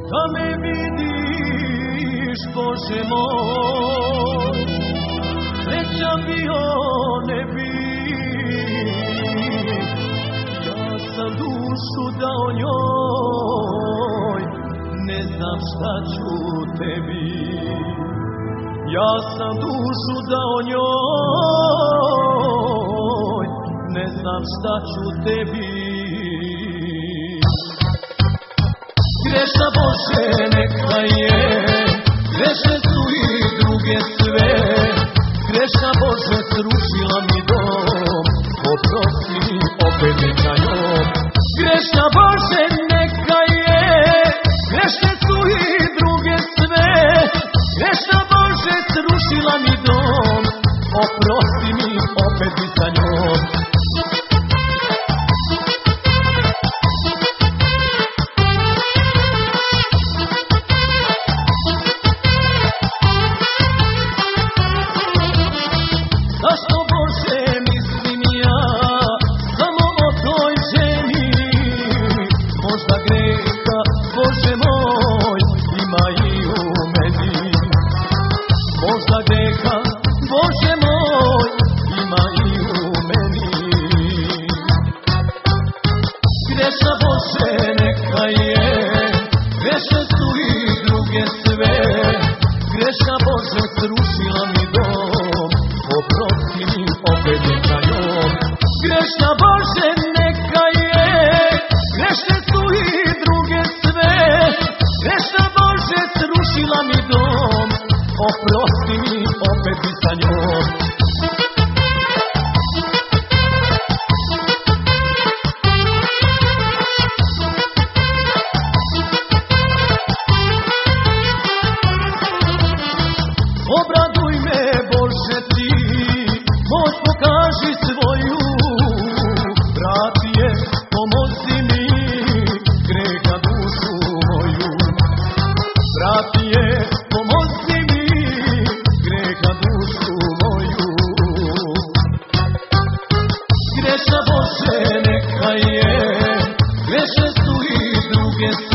da me vidiš, Bože moj, srećan bio ne bi. Ja sam dušu dao njoj, ne znam šta ću tebi. Ja sam dušu dao njoj, ne znam šta ću tebi. Grešna Bože neka je, grešne su i druge sve. Grešna Bože srušila mi dom, oprosti mi opet neka njom. Grešna Bože neka je, grešne su i druge sve. Grešna Bože srušila mi dom, oprosti mi opet neka njom. Zašto Bože mislim ja samo o toj ženi? Možda greha, Bože moj, ima i u meni. Možda greha, Bože moj, ima i u meni. Grešna Bože neka je, grešne su i druge sve. Grešna Bože srušila mi dom, oprosti mi opet neka njom. Grešna Bože neka je, grešne su i druge sve. Grešna Bože srušila mi dom, oprosti mi opet neka njom. Obraduj me Bože ti, moć pokaži svoju. Vrati je, pomozi mi, greha dušu moju. Vrati je, pomozi mi, greha dušu moju. Grešna Bože neka je, grešne su i druge sve.